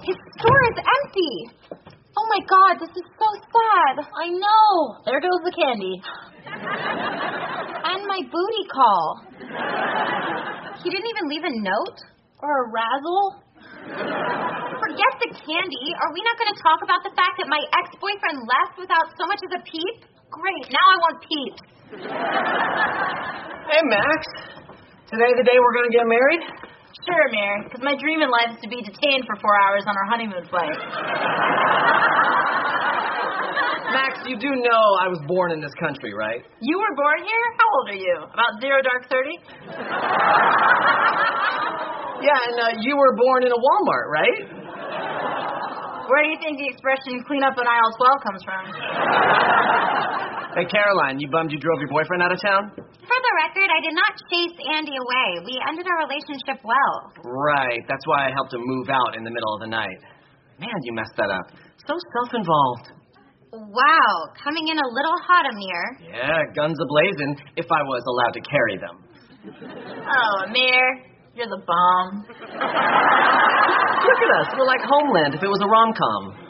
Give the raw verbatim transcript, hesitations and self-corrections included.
His store is empty. Oh my God, this is so sad. I know. There goes the candy. And my booty call. He didn't even leave a note? Or a razzle? Forget the candy. Are we not going to talk about the fact that my ex-boyfriend left without so much as a peep? Great, now I want peeps. Hey, Max. Today the day we're going to get married? Sure, Mir, because my dream in life is to be detained for four hours on our honeymoon flight. Max, you do know I was born in this country, right? You were born here? How old are you? About zero dark thirty? Yeah, and uh, you were born in a Walmart, right? Where do you think the expression clean up an aisle twelve comes from? Hey, Caroline, you bummed you drove your boyfriend out of town? For the record, I did not chase Andy away. We ended our relationship well. Right, that's why I helped him move out in the middle of the night. Man, you messed that up. So self-involved. Wow, coming in a little hot, Amir. Yeah, guns a-blazing, if I was allowed to carry them. Oh, Amir, you're the bomb. Look at us, we're like Homeland if it was a rom-com.